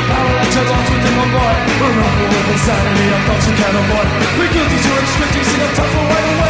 power that you lost within my mind. A rumble of insanity I thought you can't avoid. We guilty to restricting, sing a tougher right away.